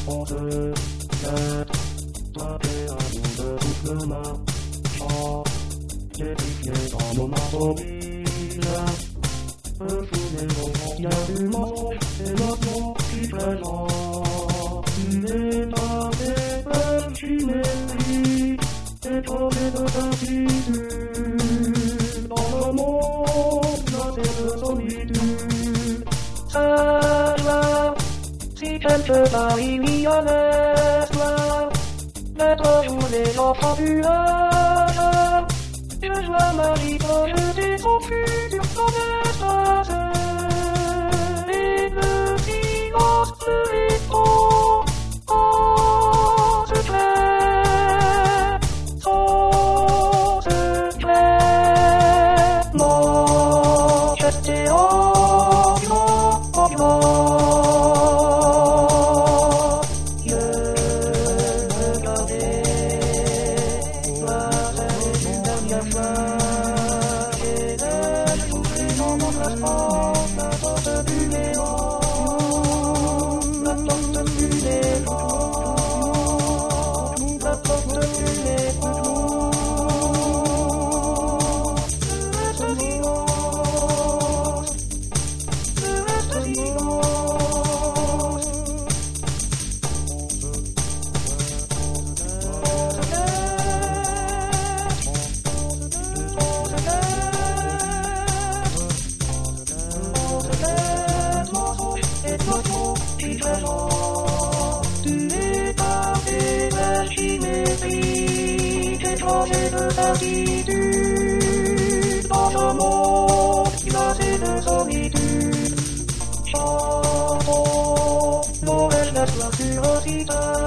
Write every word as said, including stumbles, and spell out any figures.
On se jette, tapé à bout de toute main. Chant, dépliqué dans nos mains mobiles. Un fou des enfants, y a du mensonge, et maintenant qui présente. Une étape des peines qui mépris, étoilé de certitude. Dans le monde, glacé de solitude. Celle-là, si quelque part il y a l'esclave, l'être jour des enfants du âge. Je joins ma vie quand je dis son futur comme espace. Et le silence me répond en secret, son secret. Mon geste est environ, environ. Changer de certitude dans un monde glacé de solitude. Chantons, l'orage la sur un citron.